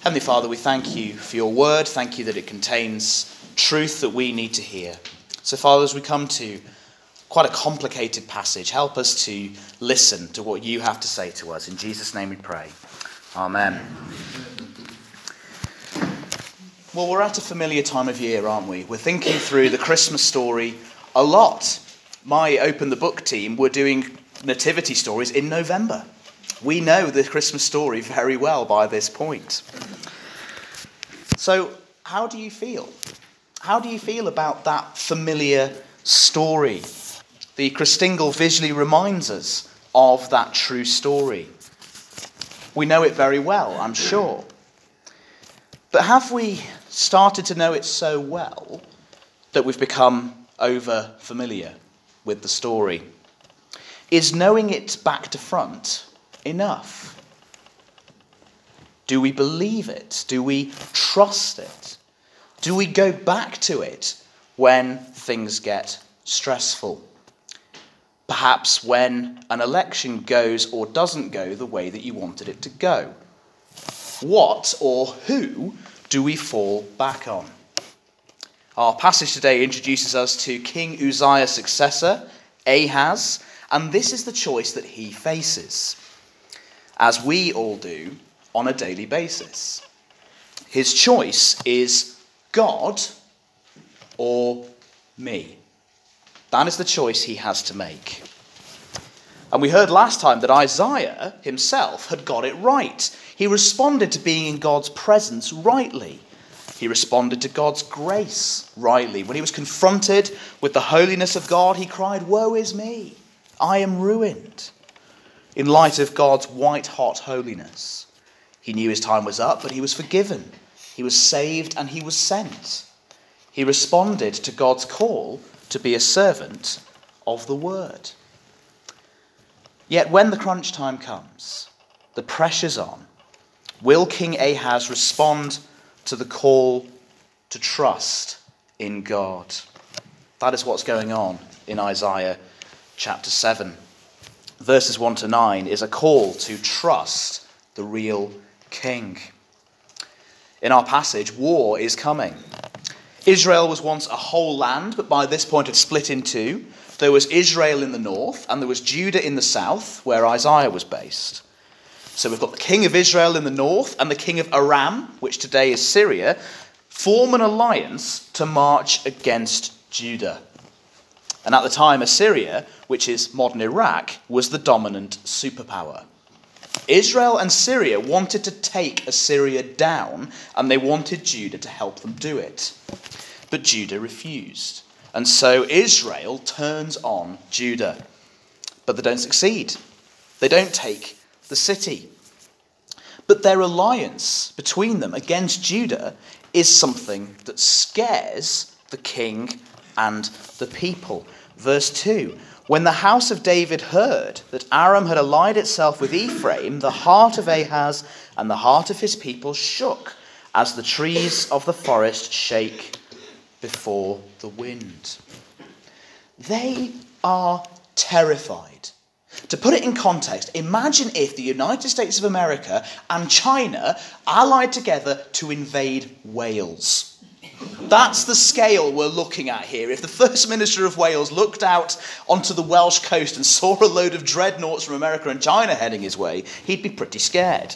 Heavenly Father, we thank you for your word. Thank you that it contains truth that we need to hear. So, Father, as we come to quite a complicated passage, help us to listen to what you have to say to us. In Jesus' name we pray. Amen. Well, we're at a familiar time of year, aren't we? We're thinking through the Christmas story a lot. My Open the Book team were doing nativity stories in November. We know the Christmas story very well by this point. So, how do you feel? How do you feel about that familiar story? The Christingle visually reminds us of that true story. We know it very well, I'm sure. But have we started to know it so well that we've become over familiar with the story? Is knowing it back to front enough? Do we believe it? Do we trust it? Do we go back to it when things get stressful? Perhaps when an election goes or doesn't go the way that you wanted it to go. What or who do we fall back on? Our passage today introduces us to King Uzziah's successor, Ahaz, and this is the choice that he faces, as we all do on a daily basis. His choice is God or me. That is the choice he has to make. And we heard last time that Isaiah himself had got it right. He responded to being in God's presence rightly. He responded to God's grace rightly. When he was confronted with the holiness of God, he cried, "Woe is me, I am ruined," in light of God's white-hot holiness. He knew his time was up, but he was forgiven. He was saved and he was sent. He responded to God's call to be a servant of the word. Yet when the crunch time comes, the pressure's on, will King Ahaz respond to the call to trust in God? That is what's going on in Isaiah chapter 7. Verses 1 to 9 is a call to trust the real king. In our passage, war is coming. Israel was once a whole land, but by this point had split in two. There was Israel in the north, and there was Judah in the south, where Isaiah was based. So we've got the king of Israel in the north and the king of Aram, which today is Syria, form an alliance to march against Judah. And at the time, Assyria, which is modern Iraq, was the dominant superpower. Israel and Syria wanted to take Assyria down, and they wanted Judah to help them do it. But Judah refused. And so Israel turns on Judah. But they don't succeed. They don't take the city. But their alliance between them against Judah is something that scares the king and the people. Verse 2, when the house of David heard that Aram had allied itself with Ephraim, the heart of Ahaz and the heart of his people shook as the trees of the forest shake before the wind. They are terrified. To put it in context, imagine if the United States of America and China allied together to invade Wales. That's the scale we're looking at here. If the First Minister of Wales looked out onto the Welsh coast and saw a load of dreadnoughts from America and China heading his way, he'd be pretty scared.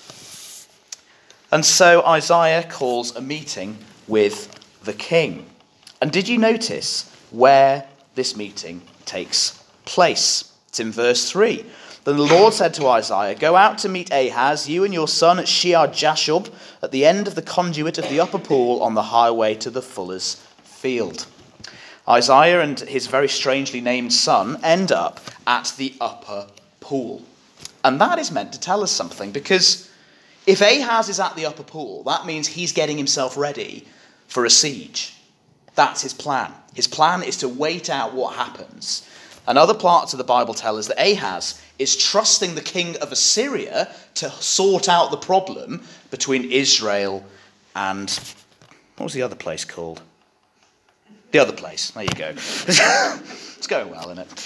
And so Isaiah calls a meeting with the king. And did you notice where this meeting takes place? It's in verse 3. Then the Lord said to Isaiah, "Go out to meet Ahaz, you and your son at Shear-Jashub, at the end of the conduit of the upper pool on the highway to the fuller's field." Isaiah and his very strangely named son end up at the upper pool. And that is meant to tell us something, because if Ahaz is at the upper pool, that means he's getting himself ready for a siege. That's his plan. His plan is to wait out what happens. And other parts of the Bible tell us that Ahaz is trusting the king of Assyria to sort out the problem between Israel and, what was the other place called? The other place. There you go. It's going well, isn't it?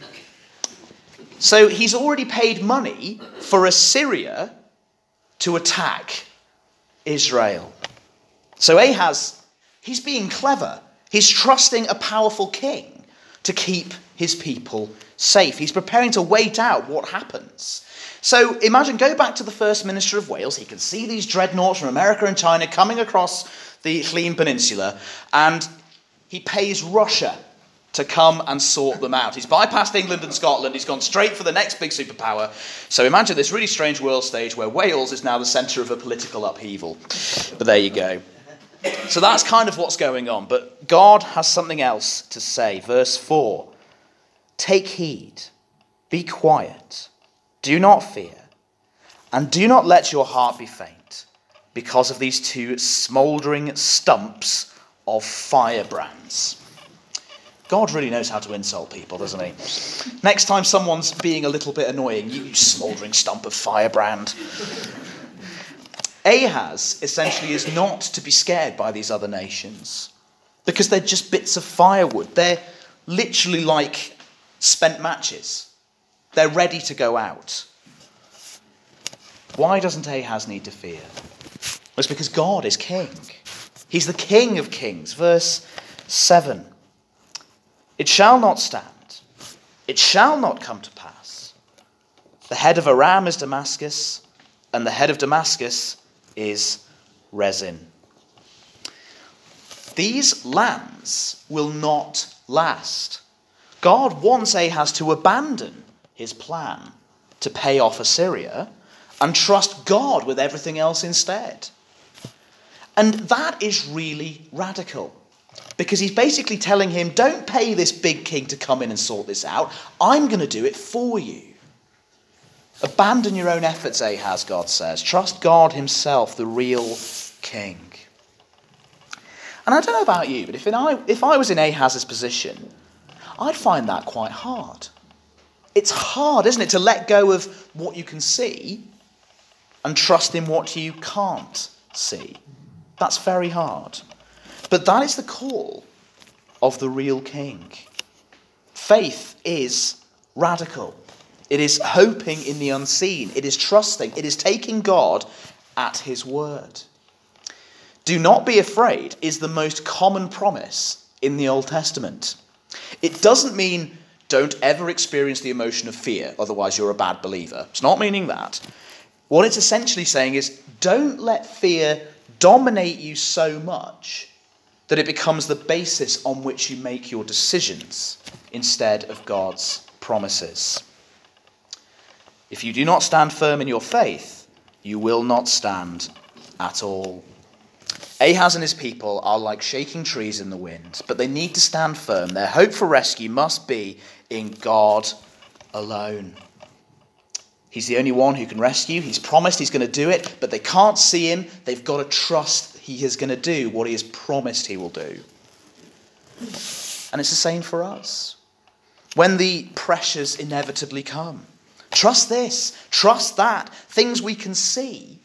So he's already paid money for Assyria to attack Israel. So Ahaz, he's being clever. He's trusting a powerful king to keep his people safe. He's preparing to wait out what happens. So imagine, go back to the First Minister of Wales. He can see these dreadnoughts from America and China coming across the Llŷn Peninsula, and he pays Russia to come and sort them out. He's bypassed England and Scotland. He's gone straight for the next big superpower. So imagine this really strange world stage where Wales is now the centre of a political upheaval. But there you go. So that's kind of what's going on. But God has something else to say. Verse 4. Take heed, be quiet, do not fear, and do not let your heart be faint because of these two smouldering stumps of firebrands. God really knows how to insult people, doesn't he? Next time someone's being a little bit annoying, you smouldering stump of firebrand. Ahaz essentially is not to be scared by these other nations because they're just bits of firewood. They're literally like spent matches. They're ready to go out. Why doesn't Ahaz need to fear? Well, it's because God is king. He's the King of kings. Verse 7. It shall not stand. It shall not come to pass. The head of Aram is Damascus, and the head of Damascus is Rezin. These lands will not last. God wants Ahaz to abandon his plan to pay off Assyria and trust God with everything else instead. And that is really radical, because he's basically telling him, don't pay this big king to come in and sort this out. I'm going to do it for you. Abandon your own efforts, Ahaz, God says. Trust God himself, the real king. And I don't know about you, but if I was in Ahaz's position, I'd find that quite hard. It's hard, isn't it, to let go of what you can see and trust in what you can't see. That's very hard. But that is the call of the real king. Faith is radical. It is hoping in the unseen. It is trusting. It is taking God at his word. Do not be afraid is the most common promise in the Old Testament. It doesn't mean don't ever experience the emotion of fear, otherwise you're a bad believer. It's not meaning that. What it's essentially saying is don't let fear dominate you so much that it becomes the basis on which you make your decisions instead of God's promises. If you do not stand firm in your faith, you will not stand at all. Ahaz and his people are like shaking trees in the wind, but they need to stand firm. Their hope for rescue must be in God alone. He's the only one who can rescue. He's promised he's going to do it, but they can't see him. They've got to trust he is going to do what he has promised he will do. And it's the same for us. When the pressures inevitably come, trust this, trust that, things we can see,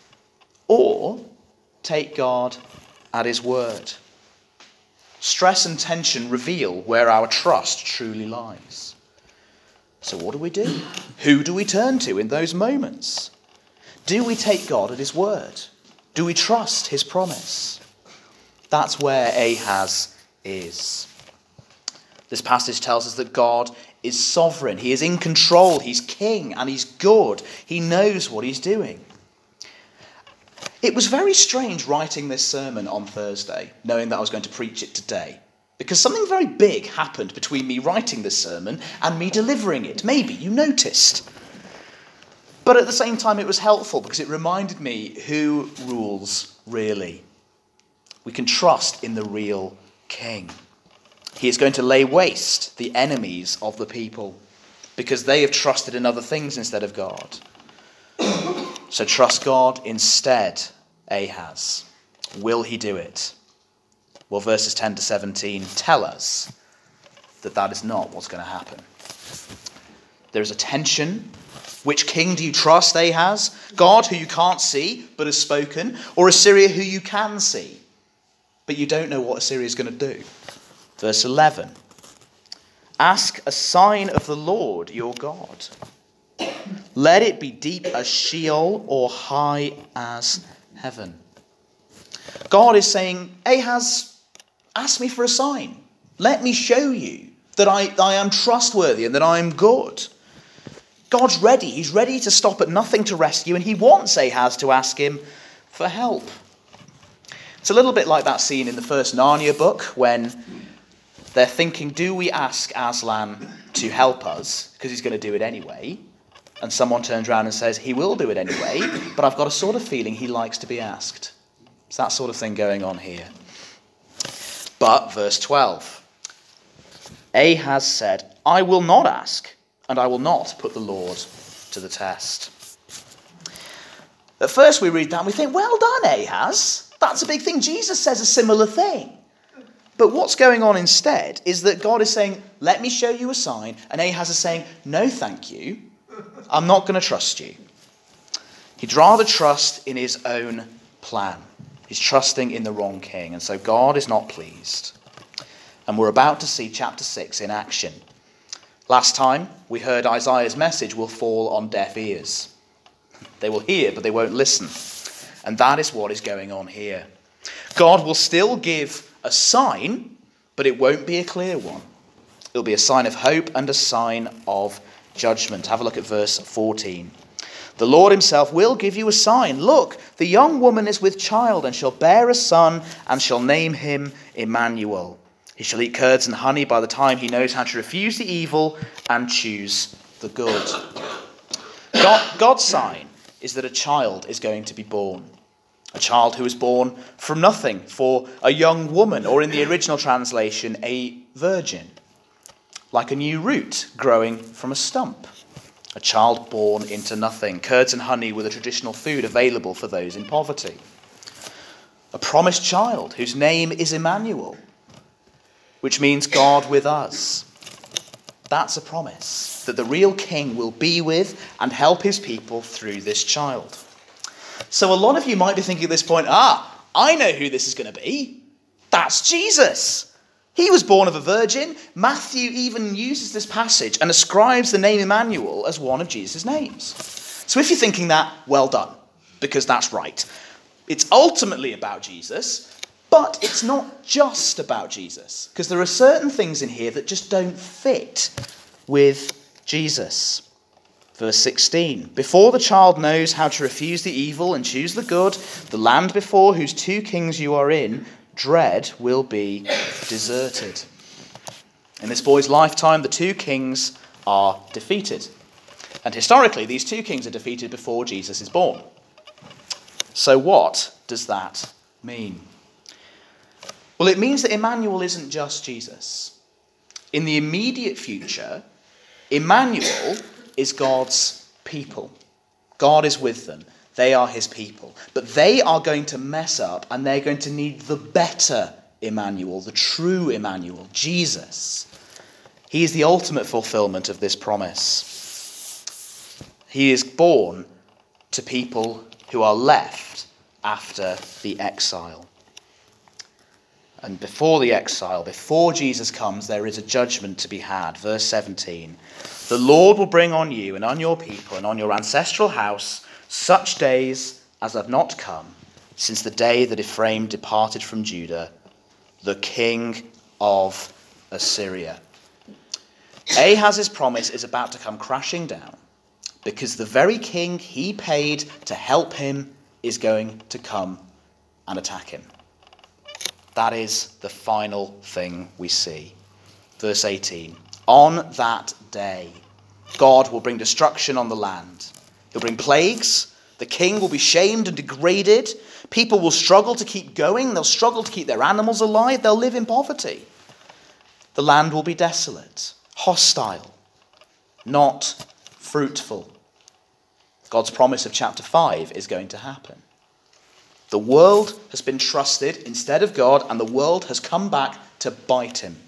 or take God at his word. Stress and tension reveal where our trust truly lies. So what do? Who do we turn to in those moments? Do we take God at his word? Do we trust his promise? That's where Ahaz is. This passage tells us that God is sovereign. He is in control. He's king and he's good. He knows what he's doing. It was very strange writing this sermon on Thursday, knowing that I was going to preach it today, because something very big happened between me writing this sermon and me delivering it. Maybe you noticed. But at the same time, it was helpful because it reminded me who rules really. We can trust in the real king. He is going to lay waste the enemies of the people because they have trusted in other things instead of God. So trust God instead, Ahaz. Will he do it? Well, verses 10 to 17 tell us that that is not what's going to happen. There is a tension. Which king do you trust, Ahaz? God, who you can't see but has spoken, or Assyria, who you can see, but you don't know what Assyria is going to do? Verse 11. Ask a sign of the Lord your God. Let it be deep as Sheol or high as heaven. God is saying, Ahaz, ask me for a sign. Let me show you that I am trustworthy and that I am good. God's ready. He's ready to stop at nothing to rescue, and he wants Ahaz to ask him for help. It's a little bit like that scene in the first Narnia book when they're thinking, do we ask Aslan to help us because he's going to do it anyway? And someone turns around and says, he will do it anyway, but I've got a sort of feeling he likes to be asked. It's that sort of thing going on here. But, verse 12, Ahaz said, I will not ask, and I will not put the Lord to the test. At first we read that and we think, well done, Ahaz. That's a big thing. Jesus says a similar thing. But what's going on instead is that God is saying, let me show you a sign. And Ahaz is saying, no, thank you. I'm not going to trust you. He'd rather trust in his own plan. He's trusting in the wrong king. And so God is not pleased. And we're about to see chapter 6 in action. Last time we heard Isaiah's message will fall on deaf ears. They will hear, but they won't listen. And that is what is going on here. God will still give a sign, but it won't be a clear one. It'll be a sign of hope and a sign of judgment. Have a look at verse 14. The Lord himself will give you a sign. Look, the young woman is with child and shall bear a son and shall name him Emmanuel. He shall eat curds and honey by the time he knows how to refuse the evil and choose the good. God's sign is that a child is going to be born. A child who is born from nothing, for a young woman, or in the original translation, a virgin. Like a new root growing from a stump. A child born into nothing. Curds and honey were the traditional food available for those in poverty. A promised child whose name is Emmanuel, which means God with us. That's a promise, that the real king will be with and help his people through this child. So a lot of you might be thinking at this point, I know who this is going to be. That's Jesus. He was born of a virgin. Matthew even uses this passage and ascribes the name Emmanuel as one of Jesus' names. So if you're thinking that, well done, because that's right. It's ultimately about Jesus, but it's not just about Jesus, because there are certain things in here that just don't fit with Jesus. Verse 16, before the child knows how to refuse the evil and choose the good, the land before whose two kings you are in, dread will be deserted. In this boy's lifetime, the two kings are defeated. And historically, these two kings are defeated before Jesus is born. So what does that mean? Well, it means that Emmanuel isn't just Jesus. In the immediate future, Emmanuel is God's people. God is with them. They are his people. But they are going to mess up and they're going to need the better Emmanuel, the true Emmanuel, Jesus. He is the ultimate fulfillment of this promise. He is born to people who are left after the exile. And before the exile, before Jesus comes, there is a judgment to be had. Verse 17. The Lord will bring on you and on your people and on your ancestral house such days as have not come since the day that Ephraim departed from Judah, the king of Assyria. Ahaz's promise is about to come crashing down because the very king he paid to help him is going to come and attack him. That is the final thing we see. Verse 18. On that day, God will bring destruction on the land. He'll bring plagues. The king will be shamed and degraded. People will struggle to keep going. They'll struggle to keep their animals alive. They'll live in poverty. The land will be desolate, hostile, not fruitful. God's promise of chapter 5 is going to happen. The world has been trusted instead of God, and the world has come back to bite him.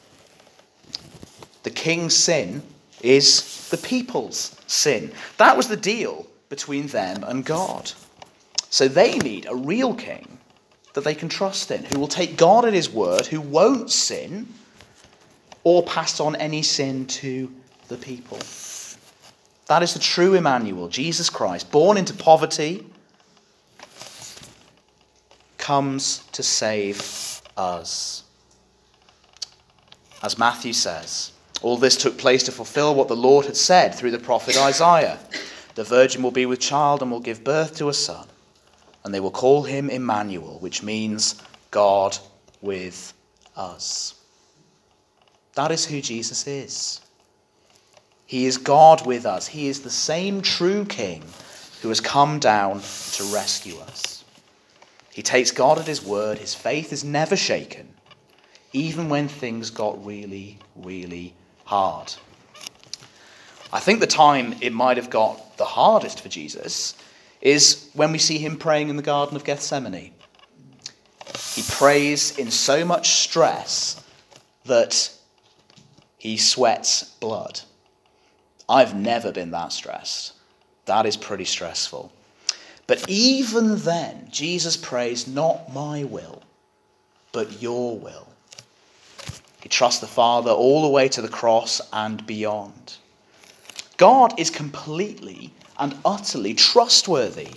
The king's sin is the people's sin. That was the deal between them and God. So they need a real king that they can trust in, who will take God at his word, who won't sin or pass on any sin to the people. That is the true Emmanuel, Jesus Christ, born into poverty, comes to save us. As Matthew says, all this took place to fulfill what the Lord had said through the prophet Isaiah. The virgin will be with child and will give birth to a son, and they will call him Emmanuel, which means God with us. That is who Jesus is. He is God with us. He is the same true King who has come down to rescue us. He takes God at his word. His faith is never shaken, even when things got really, really hard. I think the time it might have got the hardest for Jesus is when we see him praying in the Garden of Gethsemane. He prays in so much stress that he sweats blood. I've never been that stressed. That is pretty stressful. But even then, Jesus prays, not my will, but your will. He trusts the Father all the way to the cross and beyond. God is completely and utterly trustworthy.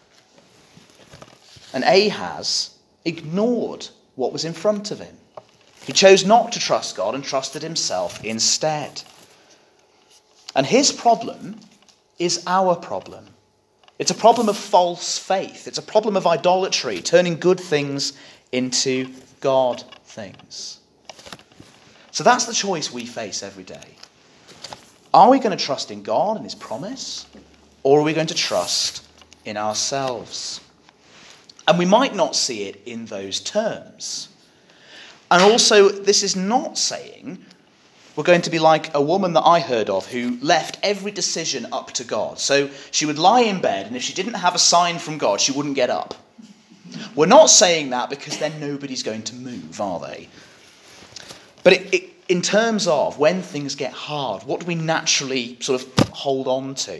And Ahaz ignored what was in front of him. He chose not to trust God and trusted himself instead. And his problem is our problem. It's a problem of false faith. It's a problem of idolatry, turning good things into God things. So that's the choice we face every day. Are we going to trust in God and his promise, or are we going to trust in ourselves? And we might not see it in those terms. And also, this is not saying we're going to be like a woman that I heard of who left every decision up to God. So she would lie in bed, and if she didn't have a sign from God, she wouldn't get up. We're not saying that because then nobody's going to move, are they? But in terms of when things get hard, what do we naturally sort of hold on to?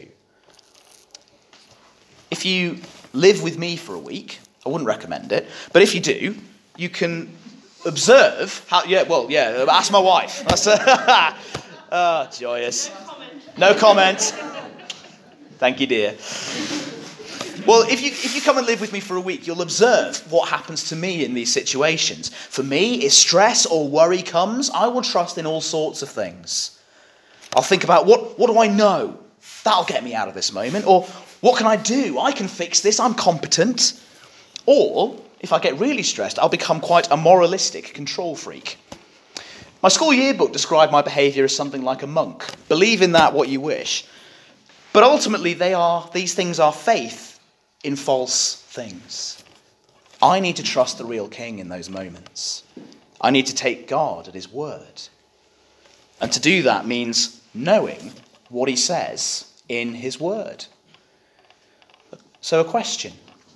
If you live with me for a week, I wouldn't recommend it, but if you do, you can observe how, ask my wife. That's, joyous. No comment. Thank you, dear. Well, if you come and live with me for a week, you'll observe what happens to me in these situations. For me, if stress or worry comes, I will trust in all sorts of things. I'll think about what do I know? That'll get me out of this moment. Or what can I do? I can fix this. I'm competent. Or if I get really stressed, I'll become quite a moralistic control freak. My school yearbook described my behaviour as something like a monk. Believe in that what you wish. But ultimately, these things are faith in false things. I need to trust the real King in those moments. I need to take God at his word. And to do that means knowing what he says in his word. So a question.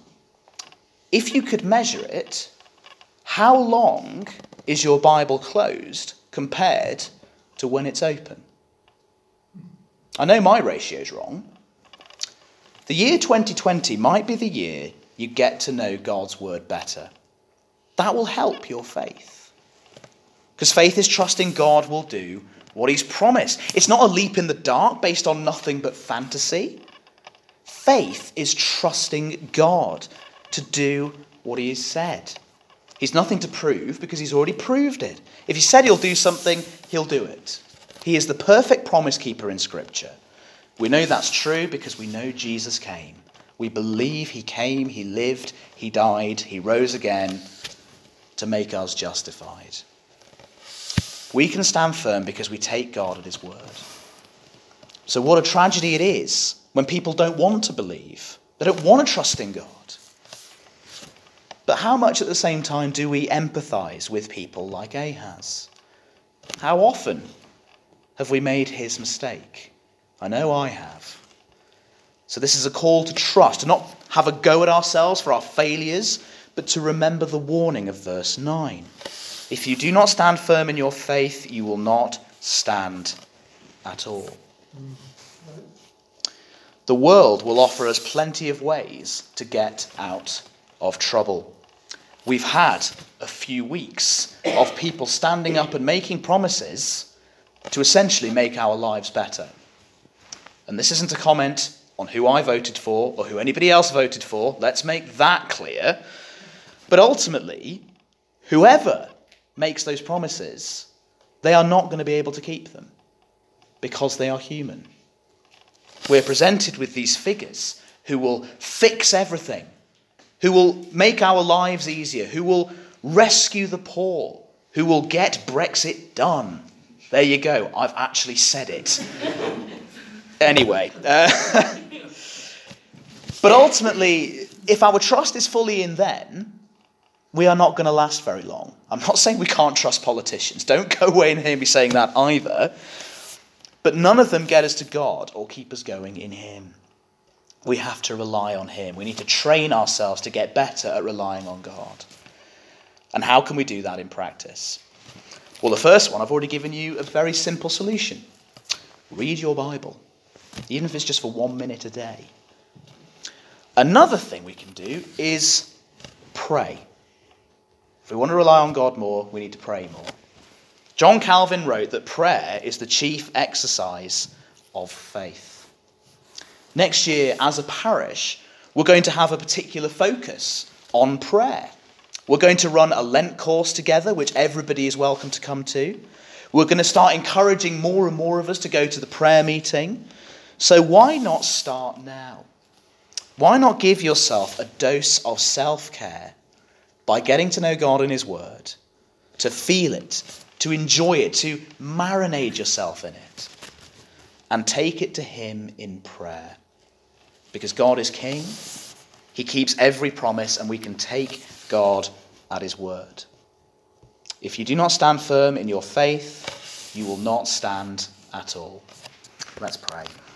If you could measure it, how long is your Bible closed compared to when it's open? I know my ratio's wrong. The year 2020 might be the year you get to know God's word better. That will help your faith. Because faith is trusting God will do what he's promised. It's not a leap in the dark based on nothing but fantasy. Faith is trusting God to do what he has said. He's nothing to prove because he's already proved it. If he said he'll do something, he'll do it. He is the perfect promise keeper in Scripture. We know that's true because we know Jesus came. We believe he came, he lived, he died, he rose again to make us justified. We can stand firm because we take God at his word. So what a tragedy it is when people don't want to believe. They don't want to trust in God. But how much at the same time do we empathise with people like Ahaz? How often have we made his mistake? I know I have. So this is a call to trust, to not have a go at ourselves for our failures, but to remember the warning of verse 9. If you do not stand firm in your faith, you will not stand at all. The world will offer us plenty of ways to get out of trouble. We've had a few weeks of people standing up and making promises to essentially make our lives better. And this isn't a comment on who I voted for or who anybody else voted for. Let's make that clear. But ultimately, whoever makes those promises, they are not going to be able to keep them because they are human. We're presented with these figures who will fix everything, who will make our lives easier, who will rescue the poor, who will get Brexit done. There you go. I've actually said it. Anyway. But ultimately, if our trust is fully in them, we are not going to last very long. I'm not saying we can't trust politicians. Don't go away and hear me saying that either. But none of them get us to God or keep us going in him. We have to rely on him. We need to train ourselves to get better at relying on God. And how can we do that in practice? Well, the first one, I've already given you a very simple solution. Read your Bible, even if it's just for 1 minute a day. Another thing we can do is pray. If we want to rely on God more, we need to pray more. John Calvin wrote that prayer is the chief exercise of faith. Next year, as a parish, we're going to have a particular focus on prayer. We're going to run a Lent course together, which everybody is welcome to come to. We're going to start encouraging more and more of us to go to the prayer meeting. So why not start now? Why not give yourself a dose of self-care by getting to know God in his word, to feel it, to enjoy it, to marinate yourself in it, and take it to him in prayer? Because God is king, he keeps every promise, and we can take God at his word. If you do not stand firm in your faith, you will not stand at all. Let's pray.